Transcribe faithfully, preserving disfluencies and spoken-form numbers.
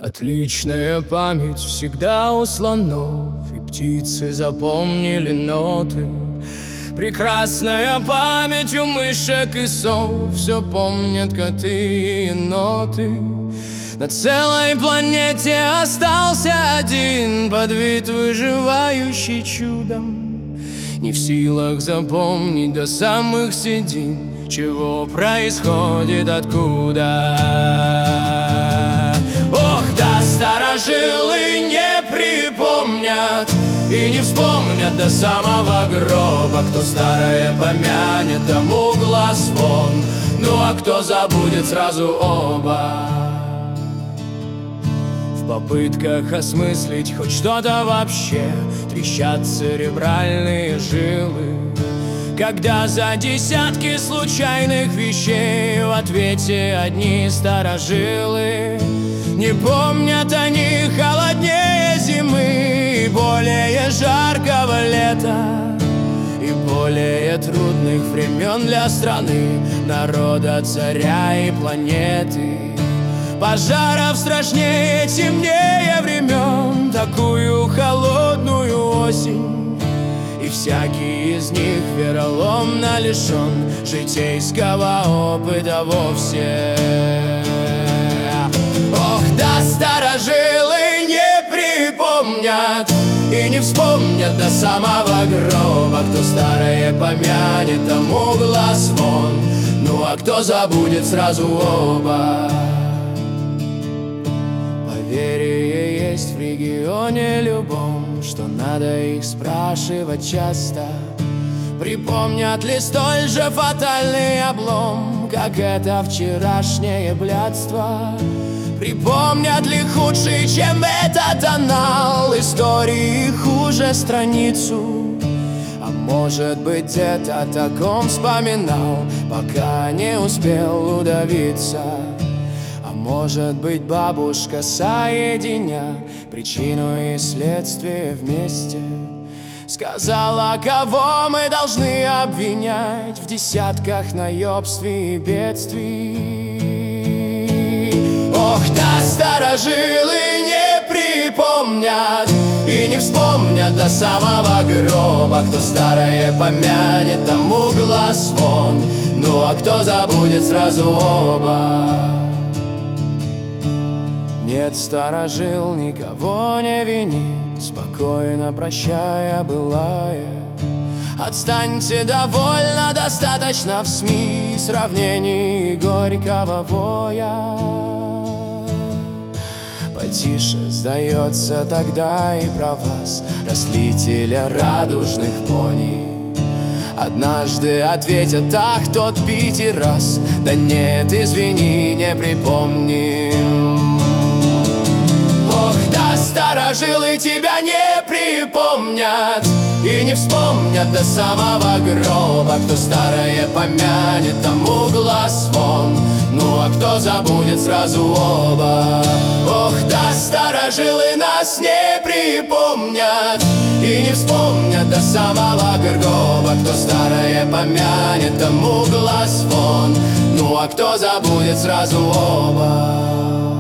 Отличная память всегда у слонов, и птицы запомнили ноты. Прекрасная память у мышек и сов, все помнят коты и еноты. На целой планете остался один подвид, выживающий чудом, не в силах запомнить до самых седин, чего происходит, откуда. Ох, да старожилы не припомнят и не вспомнят до самого гроба. Кто старое помянет, тому глаз вон, ну а кто забудет, сразу оба. В попытках осмыслить хоть что-то вообще трещат церебральные жилы, когда за десятки случайных вещей в ответе одни старожилы. Не помнят они холоднее зимы, и более жаркого лета, и более трудных времен для страны, народа, царя и планеты. Пожаров страшнее, темнее времен, такую холодную осень, и всякий из них вероломно лишен житейского опыта вовсе. Ох, да старожилы не припомнят и не вспомнят до самого гроба. Кто старое помянет, тому глаз вон, ну а кто забудет, сразу оба. Поверье есть в регионе любом, что надо их спрашивать часто. Припомнят ли столь же фатальный облом, как это вчерашнее блядство? Припомнят ли худший, чем этот анал истории, хуже страницу? А может быть, где-то о таком вспоминал, пока не успел удавиться. А может быть, бабушка, соединя причину и следствие вместе, сказала, кого мы должны обвинять в десятках наебств и бедствий. Ох, да старожилы не припомнят и не вспомнят до самого гроба. Кто старое помянет, тому глаз вон, ну а кто забудет, сразу оба. Нет, старожил никого не винит, спокойно прощая былое. Отстаньте, довольно, достаточно в СМИ сравнений горького воя. Потише, сдается тогда и про вас, растлителя радужных пони. Однажды ответят, ах, тот питерас, да нет, извини, не припомним. Ох, да старожилы тебя не припомнят и не вспомнят до самого гроба. Кто старое помянет, тому глаз вон, ну а кто забудет, сразу оба. Ох, да старожилы нас не припомнят и не вспомнят до самого гроба. Кто старое помянет, тому глаз вон, ну а кто забудет, сразу оба.